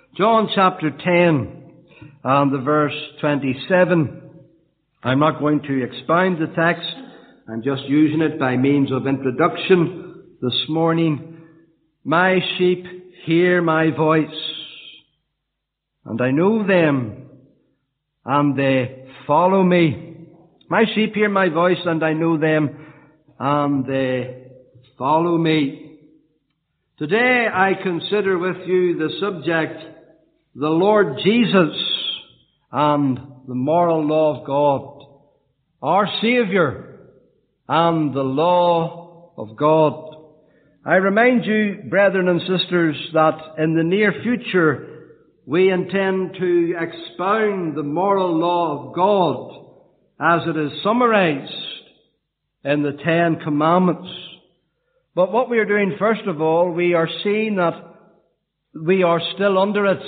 John chapter 10 and the verse 27. I'm not going to expound the text. I'm just using it by means of introduction this morning. My sheep hear my voice, and I know them, and they follow me. My sheep hear my voice, and I know them, and they follow me. Today I consider with you the subject, the Lord Jesus and the moral law of God, our Saviour and the law of God. I remind you, brethren and sisters, that in the near future we intend to expound the moral law of God as it is summarized in the Ten Commandments. But what we are doing, first of all, we are seeing that we are still under it.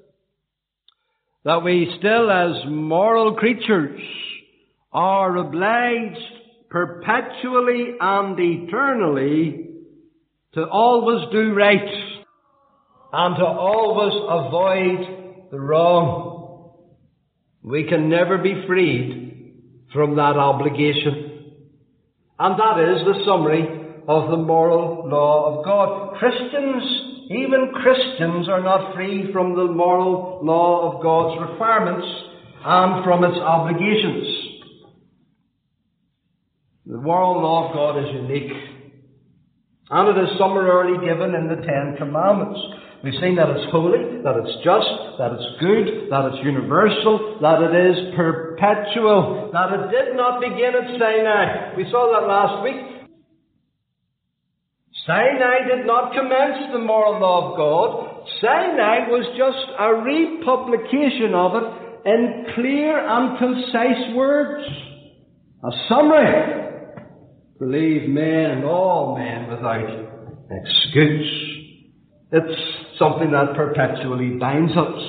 That we still, as moral creatures, are obliged perpetually and eternally to always do right and to always avoid the wrong. We can never be freed from that obligation. And that is the summary of the moral law of God. Christians, even Christians, are not free from the moral law of God's requirements and from its obligations. The moral law of God is unique, and it is summarily given in the Ten Commandments. We've seen that it's holy, that it's just, that it's good, that it's universal, that it is perpetual, that it did not begin at Sinai. We saw that last week. Sinai did not commence the moral law of God. Sinai was just a republication of it in clear and concise words. A summary to leave men and all men without excuse. It's something that perpetually binds us.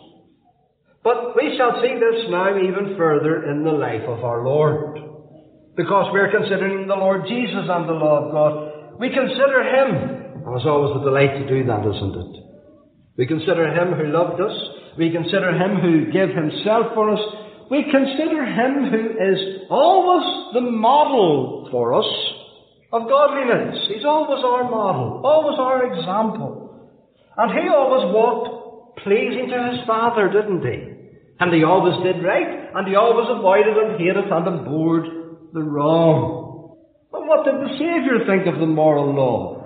But we shall see this now even further in the life of our Lord, because we're considering the Lord Jesus and the law of God. We consider Him, and it's always a delight to do that, isn't it? We consider Him who loved us. We consider Him who gave Himself for us. We consider Him who is always the model for us of godliness. He's always our model, always our example. And He always walked pleasing to His Father, didn't He? And He always did right, and He always avoided and hated and abhorred the wrong. But what did the Saviour think of the moral law?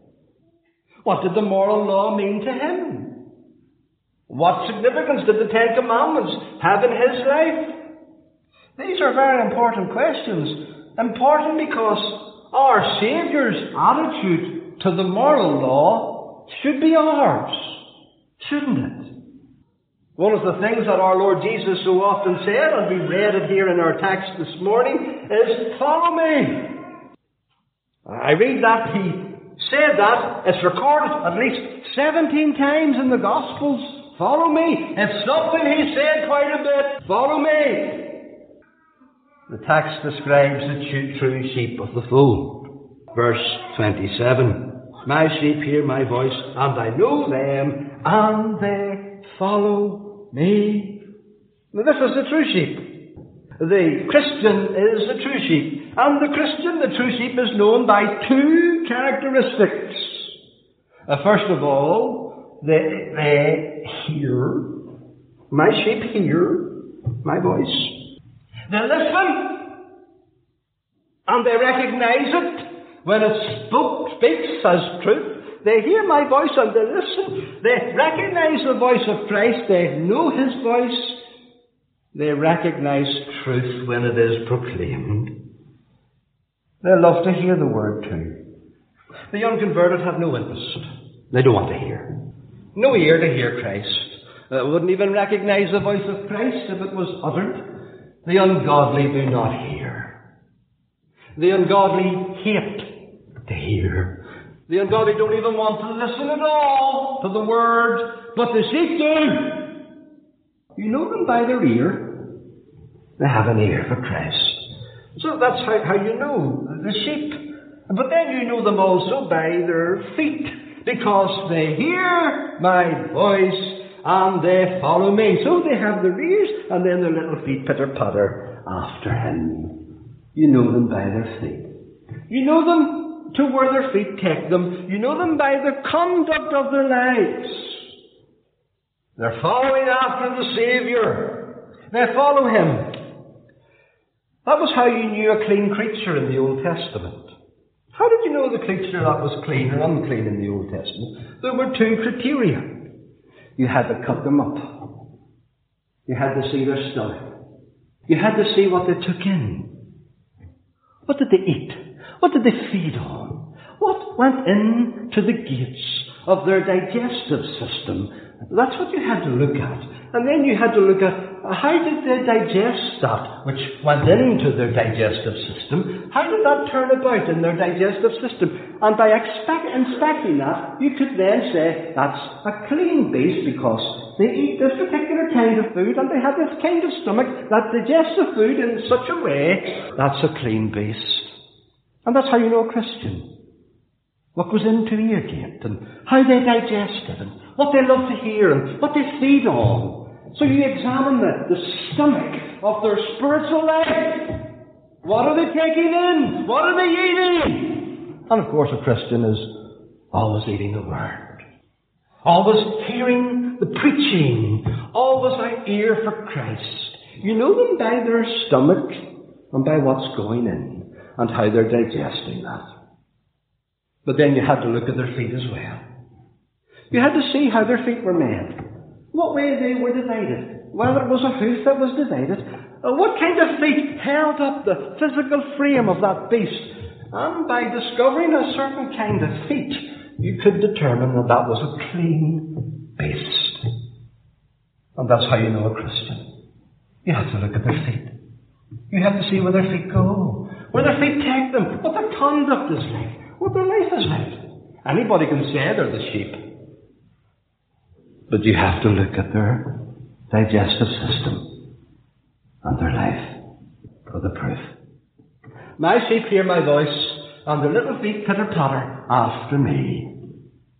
What did the moral law mean to Him? What significance did the Ten Commandments have in His life? These are very important questions. Important because our Saviour's attitude to the moral law should be ours, shouldn't it? One of the things that our Lord Jesus so often said, and we read it here in our text this morning, is, "Follow me." I read that He said that. It's recorded at least 17 times in the Gospels. Follow me. It's something He said quite a bit. Follow me. The text describes the true sheep of the fold. Verse 27. My sheep hear my voice, and I know them, and they follow me. Now, this is the true sheep. The Christian is the true sheep. And the Christian, the true sheep, is known by two characteristics. First of all, they hear. My sheep hear my voice. They listen. And they recognize it when it speaks as truth. They hear my voice and they listen. They recognize the voice of Christ. They know His voice. They recognize truth when it is proclaimed. They love to hear the word too. The unconverted have no interest. They don't want to hear. No ear to hear Christ. Wouldn't even recognize the voice of Christ if it was uttered. The ungodly do not hear. The ungodly hate to hear. The ungodly don't even want to listen at all to the word, but the sheep do. You know them by their ear. They have an ear for Christ. So that's how you know the sheep. But then you know them also by their feet, because they hear my voice and they follow me. So they have their ears, and then their little feet pitter-patter after him. You know them by their feet. You know them to where their feet take them. You know them by the conduct of their lives. They're following after the Saviour. They follow him. That was how you knew a clean creature in the Old Testament. How did you know the creature that was clean or unclean in the Old Testament? There were two criteria. You had to cut them up. You had to see their stomach. You had to see what they took in. What did they eat? What did they feed on? What went into the gates of their digestive system? That's what you had to look at. And then you had to look at how did they digest that which went into their digestive system? How did that turn about in their digestive system? And by inspecting that, you could then say that's a clean beast because they eat this particular kind of food and they have this kind of stomach that digests the food in such a way that's a clean beast. And that's how you know a Christian. What goes into the ear gate and how they digest it and what they love to hear and what they feed on. So you examine the stomach of their spiritual life. What are they taking in? What are they eating? And of course a Christian is always eating the Word. Always hearing the preaching. Always an ear for Christ. You know them by their stomach and by what's going in and how they're digesting that. But then you had to look at their feet as well. You had to see how their feet were made. What way they were divided. Whether it was a hoof that was divided. What kind of feet held up the physical frame of that beast. And by discovering a certain kind of feet, you could determine that that was a clean beast. And that's how you know a Christian. You have to look at their feet. You have to see where their feet go. Where their feet take them. What their conduct is like. What their life is like. Anybody can say they're the sheep. But you have to look at their digestive system and their life for the proof. My sheep hear my voice, and their little feet pitter-patter after me.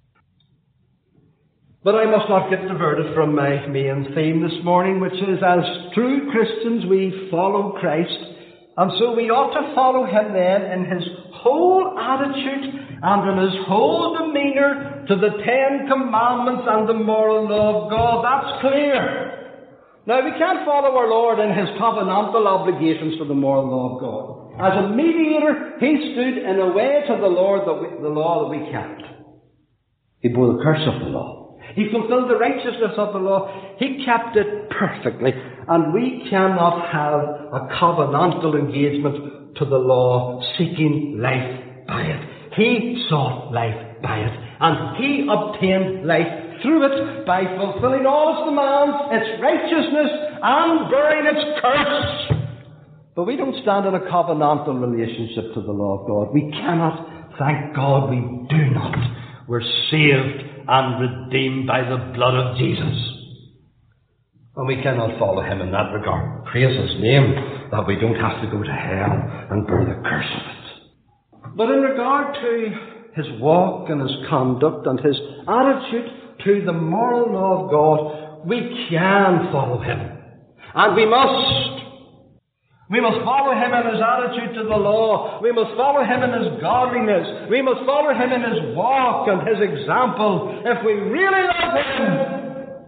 But I must not get diverted from my main theme this morning, which is, as true Christians, we follow Christ, and so we ought to follow him then in his whole attitude and in his whole demeanour to the 10 Commandments and the moral law of God. That's clear. Now, we can't follow our Lord in his covenantal obligations to the moral law of God. As a mediator, he stood in a way to the Lord the law that we kept. He bore the curse of the law. He fulfilled the righteousness of the law. He kept it perfectly. And we cannot have a covenantal engagement to the law, seeking life by it. He sought life by it. And he obtained life through it by fulfilling all its demands, its righteousness, and bearing its curse. But we don't stand in a covenantal relationship to the law of God. We cannot. Thank God we do not. We're saved and redeemed by the blood of Jesus. And we cannot follow him in that regard. Praise his name that we don't have to go to hell and bear the curse of it. But in regard to his walk and his conduct and his attitude to the moral law of God, we can follow him. And we must. We must follow him in his attitude to the law. We must follow him in his godliness. We must follow him in his walk and his example if we really love him.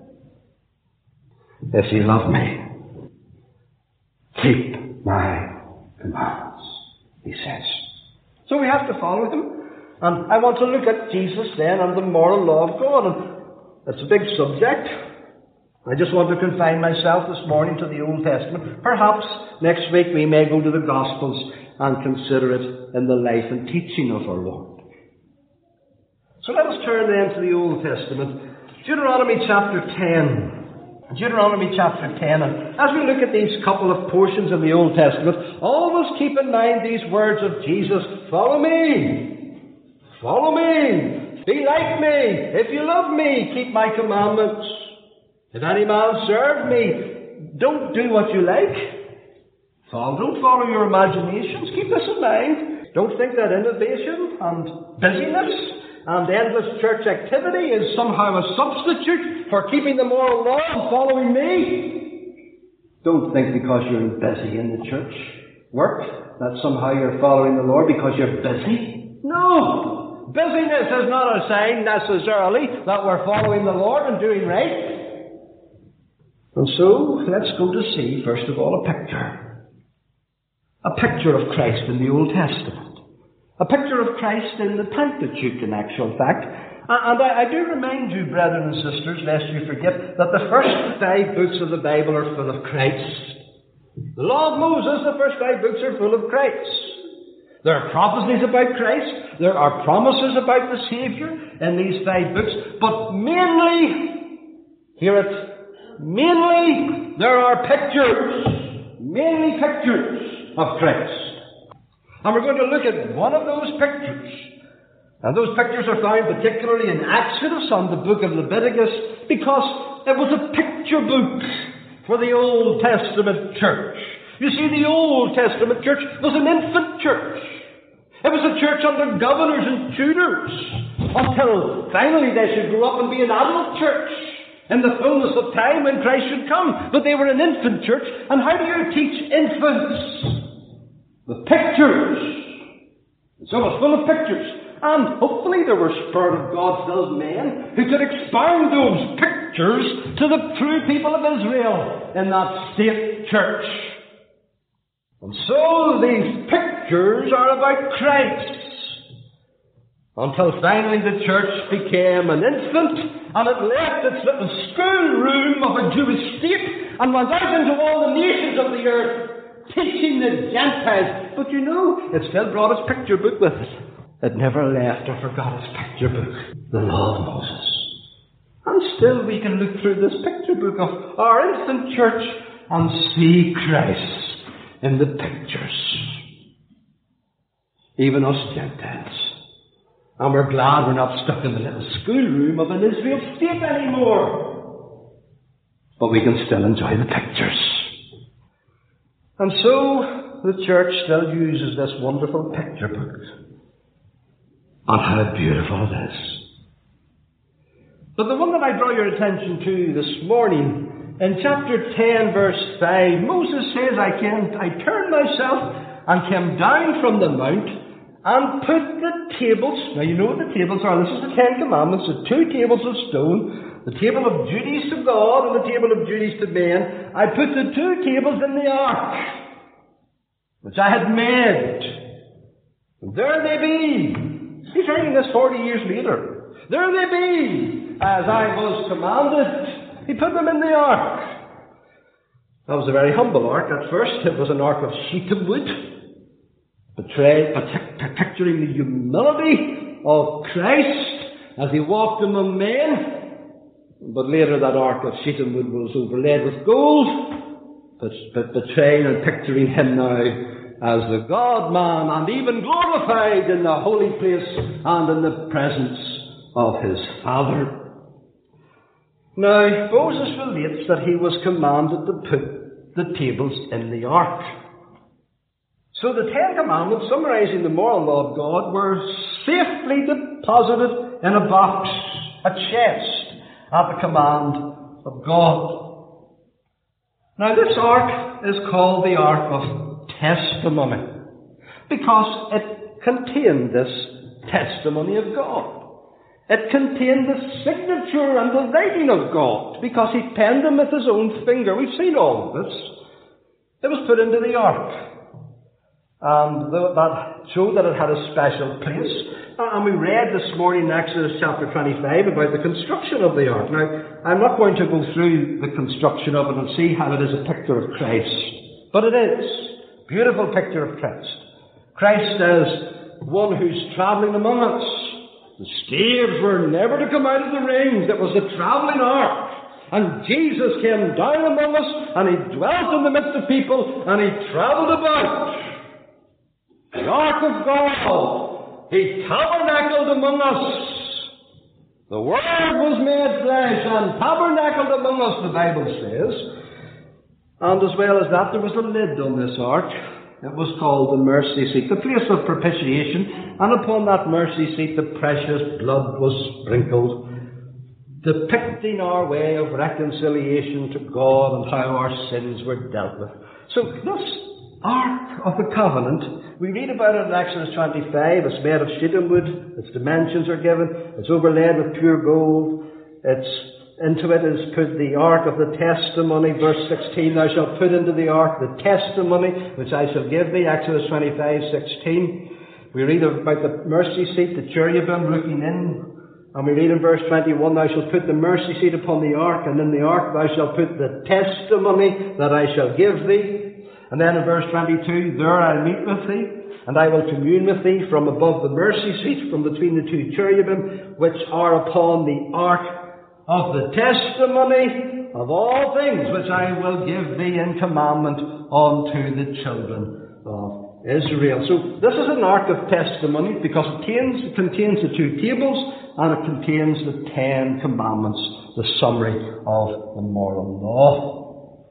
If you love me, keep my commands, he says. So we have to follow him. And I want to look at Jesus then and the moral law of God. And it's a big subject. I just want to confine myself this morning to the Old Testament. Perhaps next week we may go to the Gospels and consider it in the life and teaching of our Lord. So let us turn then to the Old Testament. Deuteronomy chapter 10. Deuteronomy chapter 10. And as we look at these couple of portions of the Old Testament, always keep in mind these words of Jesus. Follow me. Follow me. Be like me. If you love me, keep my commandments. If any man serve me, don't do what you like. Don't follow your imaginations. Keep this in mind. Don't think that innovation and busyness and endless church activity is somehow a substitute for keeping the moral law and following me. Don't think because you're busy in the church work that somehow you're following the Lord because you're busy. No! Busyness is not a sign necessarily that we're following the Lord and doing right. And so, let's go to see, first of all, a picture. A picture of Christ in the Old Testament. A picture of Christ in the Pentateuch, in actual fact. And I do remind you, brethren and sisters, lest you forget, that the first 5 books of the Bible are full of Christ. The Law of Moses, the first 5 books are full of Christ. There are prophecies about Christ. There are promises about the Saviour in these 5 books. But mainly, mainly there are pictures. Mainly pictures of Christ. And we're going to look at one of those pictures. And those pictures are found particularly in Exodus and the book of Leviticus, because it was a picture book for the Old Testament church. You see, the Old Testament church was an infant church. It was a church under governors and tutors, until finally they should grow up and be an adult church in the fullness of time when Christ should come. But they were an infant church, and how do you teach infants? With pictures. So it was full of pictures. And hopefully there were Spirit of God-filled men who could expound those pictures to the true people of Israel in that state church. And so these pictures are about Christ. Until finally the church became an infant, and it left its little schoolroom of a Jewish state and went out into all the nations of the earth, teaching the Gentiles. But you know, it still brought its picture book with it. It never left or forgot its picture book, the Law of Moses. And still we can look through this picture book of our infant church and see Christ in the pictures. Even us Gentiles. And we're glad we're not stuck in the little schoolroom of an Israel state anymore. But we can still enjoy the pictures. And so the church still uses this wonderful picture book. And how beautiful it is. But the one that I draw your attention to this morning, in chapter 10, verse 5, Moses says, I turned myself and came down from the mount and put the tables. Now you know what the tables are. This is the 10 Commandments, the 2 tables of stone, the table of duties to God and the table of duties to men. I put the 2 tables in the ark, which I had made. And there they be. He's writing this 40 years later. There they be, as I was commanded. He put them in the ark. That was a very humble ark at first. It was an ark of shittim wood, picturing the humility of Christ as he walked among men. But later that ark of shittim wood was overlaid with gold, but betraying and picturing him now as the God-man, and even glorified in the holy place and in the presence of his Father. Now, Moses relates that he was commanded to put the tables in the ark. So the 10 Commandments, summarizing the moral law of God, were safely deposited in a box, a chest, at the command of God. Now, this ark is called the Ark of Testimony, because it contained this testimony of God. It contained the signature and the writing of God, because he penned them with his own finger. We've seen all of this. It was put into the ark, and that showed that it had a special place. And we read this morning in Exodus chapter 25 about the construction of the ark. Now, I'm not going to go through the construction of it and see how it is a picture of Christ, but it is. Beautiful picture of Christ. Christ as one who's travelling among us. The staves were never to come out of the rings. It was a travelling ark. And Jesus came down among us, and he dwelt in the midst of people, and he travelled about. The ark of God. He tabernacled among us. The Word was made flesh and tabernacled among us, the Bible says. And as well as that, there was a lid on this ark, It was called the mercy seat, the place of propitiation, and upon that mercy seat the precious blood was sprinkled, depicting our way of reconciliation to God and how our sins were dealt with. So this Ark of the Covenant, we read about it in Exodus 25. It's made of shittim wood. Its dimensions are given. It's overlaid with pure gold. Into it is put the ark of the testimony, verse 16, thou shalt put into the ark the testimony which I shall give thee, Exodus 25:16. We read about the mercy seat, the cherubim looking in, and we read in verse 21, thou shalt put the mercy seat upon the ark, and in the ark thou shalt put the testimony that I shall give thee. And then in verse 22, there I'll meet with thee, and I will commune with thee from above the mercy seat, from between the two cherubim, which are upon the ark of the testimony of all things which I will give thee in commandment unto the children of Israel. So this is an ark of testimony because it contains the two tables and it contains the 10 commandments, the summary of the moral law.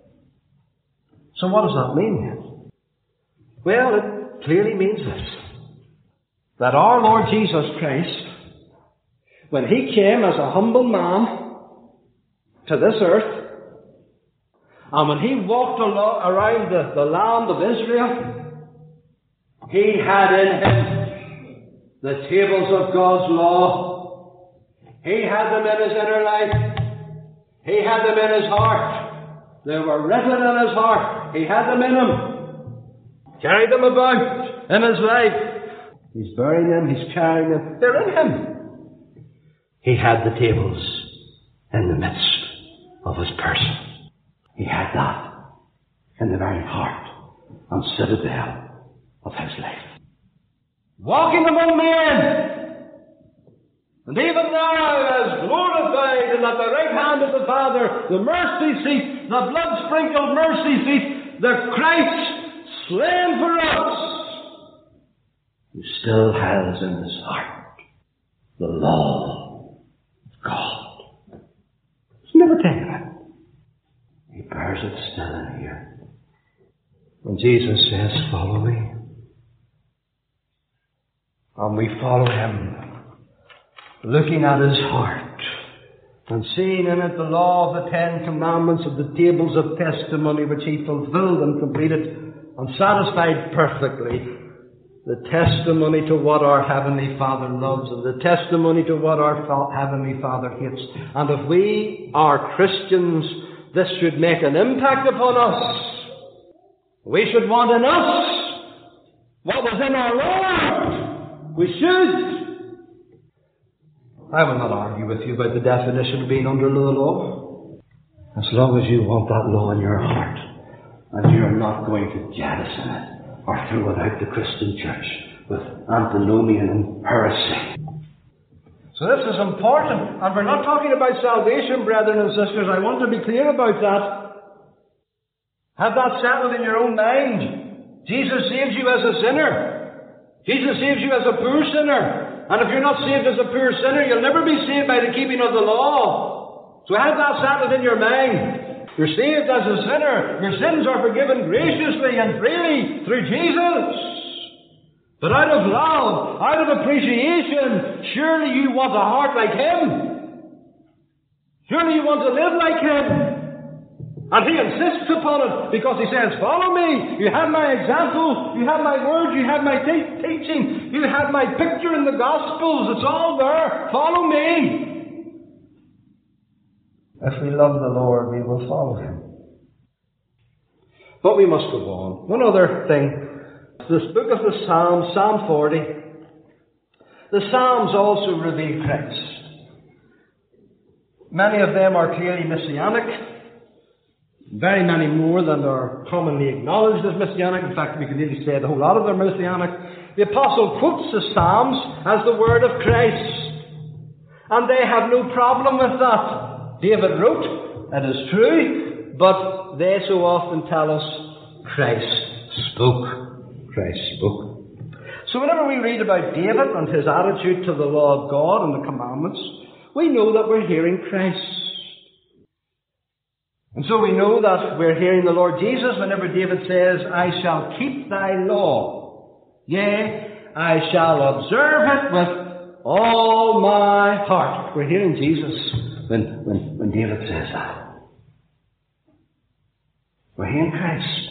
So what does that mean? Well, it clearly means this, that our Lord Jesus Christ, when He came as a humble man to this earth, and when He walked around the land of Israel, He had in Him the tables of God's law. He had them in His inner life. He had them in His heart. They were written in His heart. He had them in Him. Carried them about in His life. He's bearing them. He's carrying them. They're in Him. He had the tables in the midst of His person. He had that in the very heart and citadel of His life. Walking among men, and even now as glorified and at the right hand of the Father, the mercy seat, the blood-sprinkled mercy seat, the Christ slain for us, who still has in His heart the law of God. It's never taken it. He bears it still in here. When Jesus says, follow me, and we follow Him, looking at His heart, and seeing in it the law of the 10 commandments of the tables of testimony which He fulfilled and completed and satisfied perfectly, the testimony to what our Heavenly Father loves and the testimony to what our Heavenly Father hates. And if we are Christians, this should make an impact upon us. We should want in us what was in our Lord. We should. I will not argue with you about the definition of being under the law. As long as you want that law in your heart, and you're not going to jettison it or throw it out the Christian church with antinomian and heresy. So this is important, and we're not talking about salvation, brethren and sisters. I want to be clear about that. Have that settled in your own mind. Jesus saves you as a sinner. Jesus saves you as a poor sinner. And if you're not saved as a poor sinner, you'll never be saved by the keeping of the law. So have that settled in your mind. You're saved as a sinner. Your sins are forgiven graciously and freely through Jesus. But out of love, out of appreciation, surely you want a heart like Him. Surely you want to live like Him. And He insists upon it because He says, follow me. You have my example. You have my words. You have my teaching. You have my picture in the Gospels. It's all there. Follow me. If we love the Lord, we will follow Him. But we must go on. One other thing. This book of the Psalms, Psalm 40, the Psalms also reveal Christ. Many of them are clearly messianic. Very many more than are commonly acknowledged as messianic. In fact, we could nearly say the whole lot of them are messianic. The Apostle quotes the Psalms as the word of Christ. And they have no problem with that. David wrote, it is true, but they so often tell us Christ spoke. Christ spoke. So whenever we read about David and his attitude to the law of God and the commandments, we know that we're hearing Christ. And so we know that we're hearing the Lord Jesus whenever David says, I shall keep thy law. Yea, I shall observe it with all my heart. We're hearing Jesus when David says that. We're hearing Christ.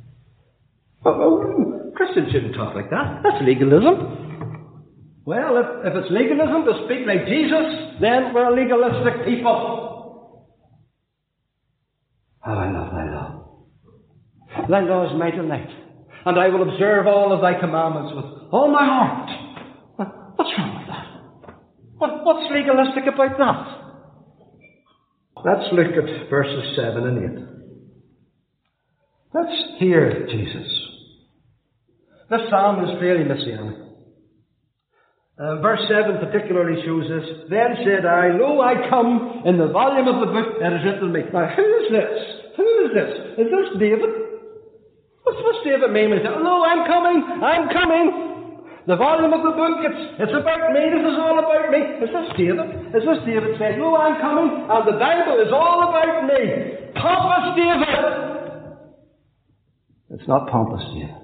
Oh, Christians shouldn't talk like that. That's legalism. Well, if it's legalism to speak like Jesus, then we're a legalistic people. How I love thy law. Thy law is my delight, and I will observe all of thy commandments with all my heart. What's wrong with that? What's legalistic about that? Let's look at verses 7 and 8. Let's hear Jesus. This psalm is very messianic. Verse 7 particularly shows this. Then said I, Lo, I come, in the volume of the book that is written to me. Now, who is this? Who is this? Is this David? What's David mean when he says, Lo, I'm coming. The volume of the book, it's about me. This is all about me. Is this David? Is this David saying, Lo, I'm coming, and the Bible is all about me? Pompous David! It's not pompous David.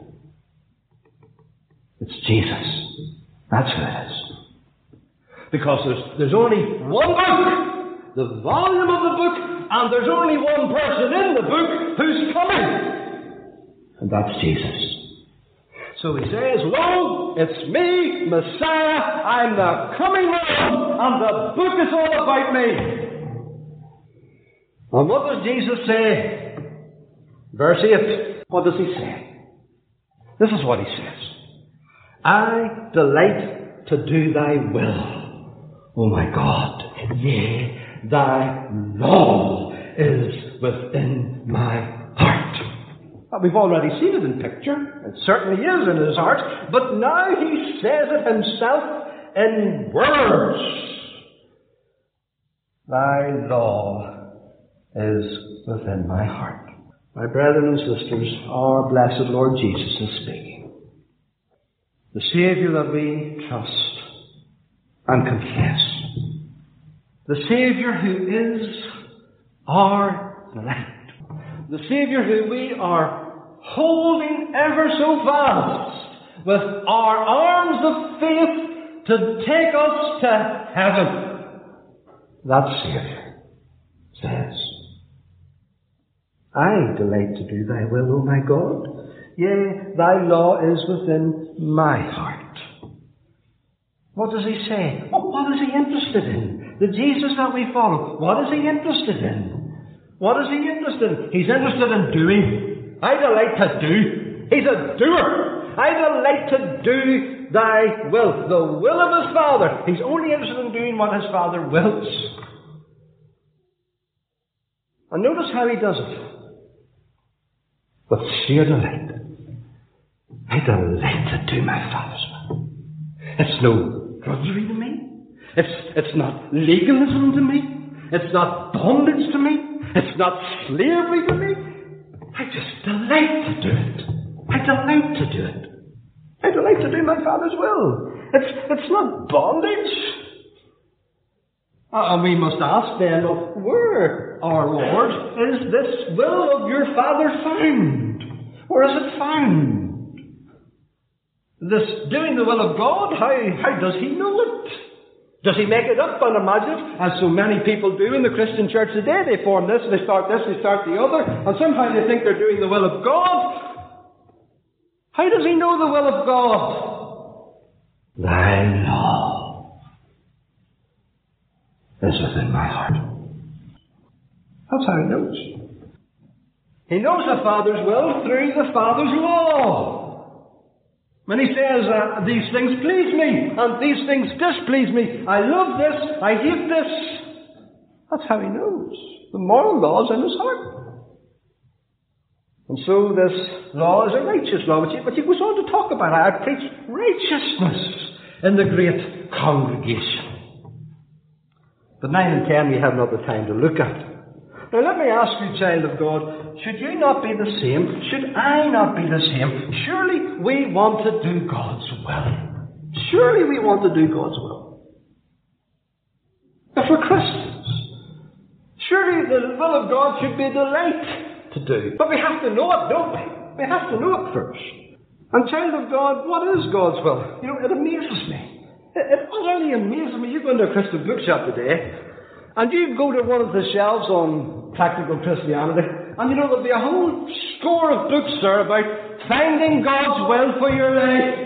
It's Jesus. That's who it is. Because there's only one book, the volume of the book, and there's only one person in the book who's coming. And that's Jesus. So he says, Lo, it's me, Messiah, I'm the coming one, and the book is all about me. And what does Jesus say? Verse 8. What does he say? This is what he says. I delight to do thy will, O my God. Yea, thy law is within my heart. Well, we've already seen it in picture. It certainly is in his heart. But now he says it himself in words. Thy law is within my heart. My brethren and sisters, our blessed Lord Jesus is speaking. The Saviour that we trust and confess. The Saviour who is our delight. The Saviour who we are holding ever so fast with our arms of faith to take us to heaven. That Saviour says, I delight to do thy will, O my God. Yea, thy law is within my heart. What does he say? What is he interested in? The Jesus that we follow, what is he interested in? What is he interested in? He's interested in doing. I delight to do. He's a doer. I delight to do thy will. The will of his Father. He's only interested in doing what his Father wills. And notice how he does it. With sheer delight. I delight to do my Father's will. It's no drudgery to me. It's not legalism to me. It's not bondage to me. It's not slavery to me. I just delight to do it. I delight to do it. I delight to do my Father's will. It's not bondage. And we must ask then, where, our Lord, is this will of your Father found? Where is it found? This doing the will of God, how does he know it? Does he make it up and imagine it, as so many people do in the Christian church today? They form this, they start the other, and somehow they think they're doing the will of God. How does he know the will of God? Thy law is within my heart. That's how he knows. He knows the Father's will through the Father's law. When he says, these things please me, and these things displease me, I love this, I hate this. That's how he knows. The moral law is in his heart. And so this law is a righteous law, which he goes on to talk about. I preach righteousness in the great congregation. But 9 and 10 we have not the time to look at. Now let me ask you, child of God, should you not be the same? Should I not be the same? Surely we want to do God's will. Surely we want to do God's will. If we're Christians, surely the will of God should be a delight to do. But we have to know it, don't we? We have to know it first. And child of God, what is God's will? You know, it amazes me. It utterly amazes me. You go into a Christian bookshop today, and you go to one of the shelves on practical Christianity, and you know there'll be a whole score of books there about finding God's will for your life.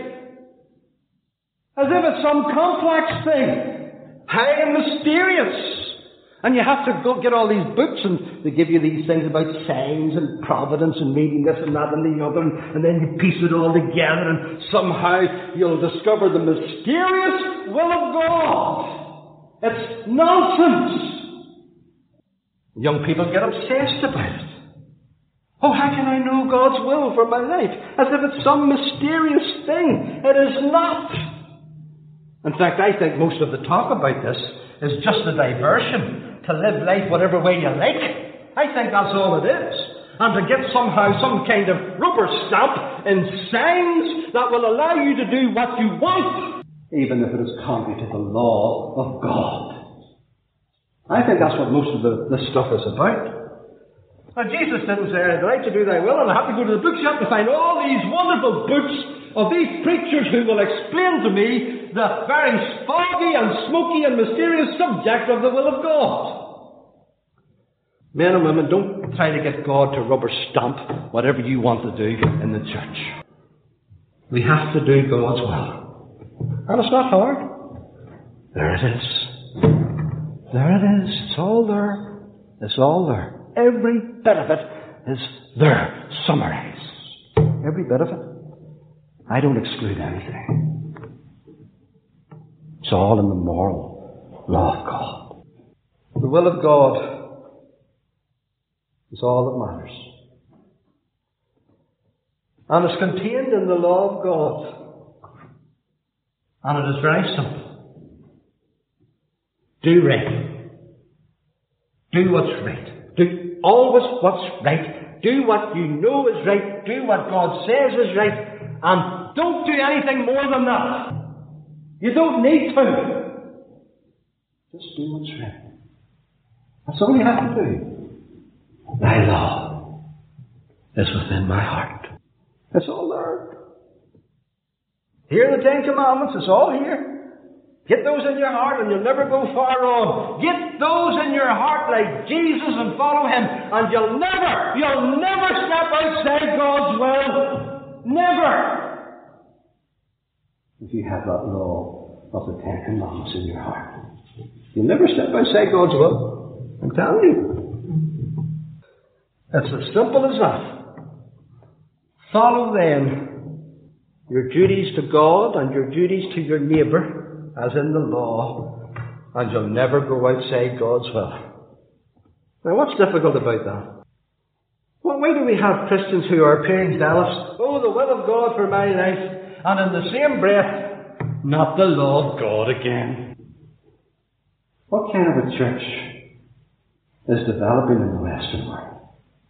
As if it's some complex thing, high and mysterious. And you have to go get all these books, and they give you these things about signs and providence and reading this and that and the other, and then you piece it all together, and somehow you'll discover the mysterious will of God. It's nonsense. Young people get obsessed about it. Oh, how can I know God's will for my life? As if it's some mysterious thing. It is not. In fact, I think most of the talk about this is just a diversion to live life whatever way you like. I think that's all it is. And to get somehow some kind of rubber stamp in signs that will allow you to do what you want, even if it is contrary to the law of God. I think that's what most of this stuff is about. Now, Jesus didn't say, I'd like to do thy will, and I have to go to the bookshop to find all these wonderful books of these preachers who will explain to me the very foggy and smoky and mysterious subject of the will of God. Men and women, don't try to get God to rubber stamp whatever you want to do in the church. We have to do God's will. And it's not hard. There it is. There it is. It's all there. It's all there. Every bit of it is there, summarized. Every bit of it. I don't exclude anything. It's all in the moral law of God. The will of God is all that matters. And it's contained in the law of God. And it is very simple. Do right. Do what's right. Do always what's right. Do what you know is right. Do what God says is right. And don't do anything more than that. You don't need to. Just do what's right. That's all you have to do. Thy law is within my heart. It's all there. Hear the Ten Commandments. It's all here. Get those in your heart and you'll never go far wrong. Get those in your heart like Jesus and follow Him, and you'll never step outside God's will. Never! If you have that law of the Ten Commandments in your heart, you'll never step outside God's will. I'm telling you. It's as simple as that. Follow then your duties to God and your duties to your neighbour, as in the law, and you'll never go outside God's will. Now, what's difficult about that? Well, why do we have Christians who are appearing zealous? Oh, the will of God for my life. And in the same breath, not the law of God again. What kind of a church is developing in the Western world?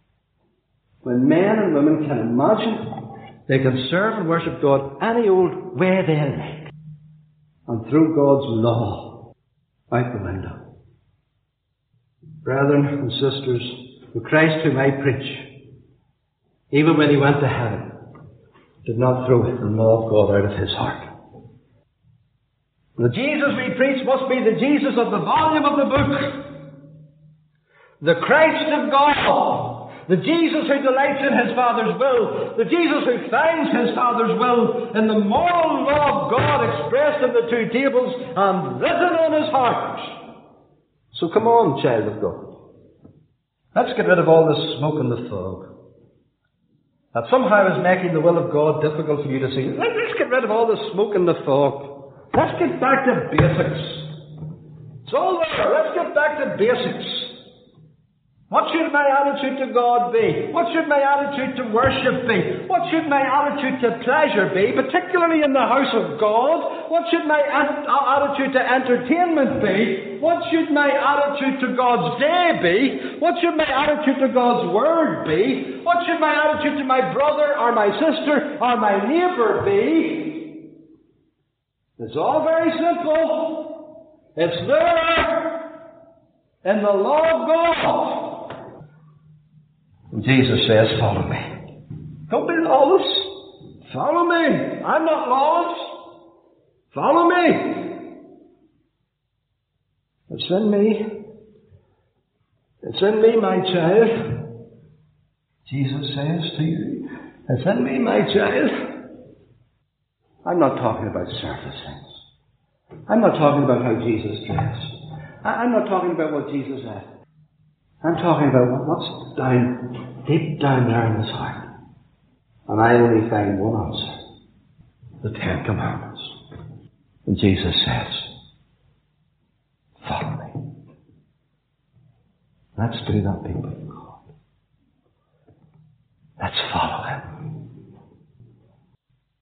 When men and women can imagine they can serve and worship God any old way they like, and throw God's law out the window. Brethren and sisters, the Christ whom I preach, even when He went to heaven, did not throw the law of God out of His heart. The Jesus we preach must be the Jesus of the volume of the book. The Christ of God. The Jesus who delights in His Father's will. The Jesus who finds His Father's will in the moral law of God expressed in the two tables and written on His heart. So come on, child of God. Let's get rid of all this smoke and the fog that somehow is making the will of God difficult for you to see. Let's get rid of all the smoke and the fog. Let's get back to basics. It's all there. Let's get back to basics. What should my attitude to God be? What should my attitude to worship be? What should my attitude to pleasure be, particularly in the house of God? What should my attitude to entertainment be? What should my attitude to God's day be? What should my attitude to God's word be? What should my attitude to my brother or my sister or my neighbour be? It's all very simple. It's there in the law of God. And Jesus says, follow me. Don't be lawless. Follow me. I'm not lawless. Follow me. It's in me. It's in me, my child. Jesus says to you, it's in me, my child. I'm not talking about surface things. I'm not talking about how Jesus dressed. I'm not talking about what Jesus said. I'm talking about what's down, deep down there in his heart. And I only find one answer. The Ten Commandments. And Jesus says, follow me. Let's do that, people.